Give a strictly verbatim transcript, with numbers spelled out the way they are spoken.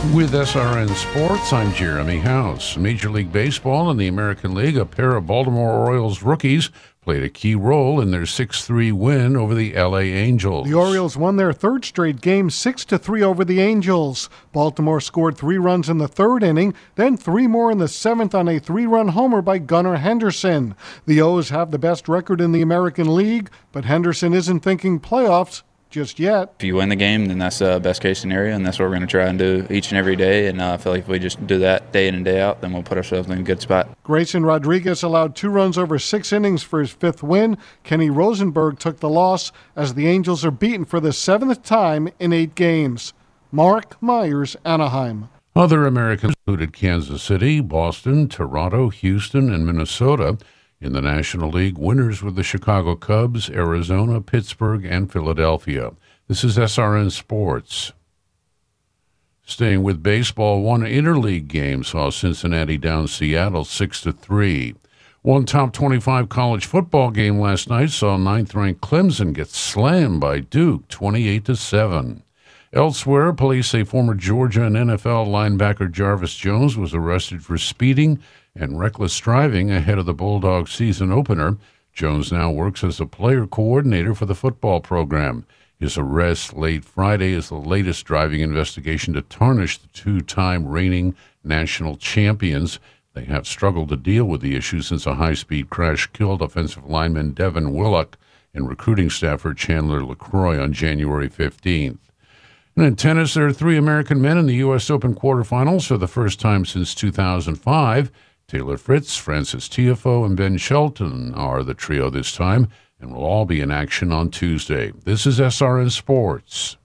With S R N Sports, I'm Jeremy House. Major League Baseball and the American League, a pair of Baltimore Orioles rookies played a key role in their six three win over the L A Angels. The Orioles won their third straight game six to three over the Angels. Baltimore scored three runs in the third inning, then three more in the seventh on a three-run homer by Gunnar Henderson. The O's have the best record in the American League, but Henderson isn't thinking playoffs just yet. If you win the game, then that's the best case scenario, and that's what we're going to try and do each and every day. And uh, I feel like if we just do that day in and day out, then we'll put ourselves in a good spot. Grayson Rodriguez allowed two runs over six innings for his fifth win. Kenny Rosenberg took the loss as the Angels are beaten for the seventh time in eight games. Mark Myers, Anaheim. Other Americans included Kansas City, Boston, Toronto, Houston, and Minnesota. In the National League, winners were the Chicago Cubs, Arizona, Pittsburgh, and Philadelphia. This is S R N Sports. Staying with baseball, one interleague game saw Cincinnati down Seattle six to three. One top twenty-five college football game last night saw ninth-ranked Clemson get slammed by Duke twenty-eight to seven. Elsewhere, police say former Georgia and N F L linebacker Jarvis Jones was arrested for speeding and reckless driving ahead of the Bulldogs season opener. Jones now works as a player coordinator for the football program. His arrest late Friday is the latest driving investigation to tarnish the two-time reigning national champions. They have struggled to deal with the issue since a high-speed crash killed offensive lineman Devin Willock and recruiting staffer Chandler LaCroix on January fifteenth. And in tennis, there are three American men in the U S Open quarterfinals for the first time since two thousand five. Taylor Fritz, Francis Tiafoe, and Ben Shelton are the trio this time and will all be in action on Tuesday. This is S R N Sports.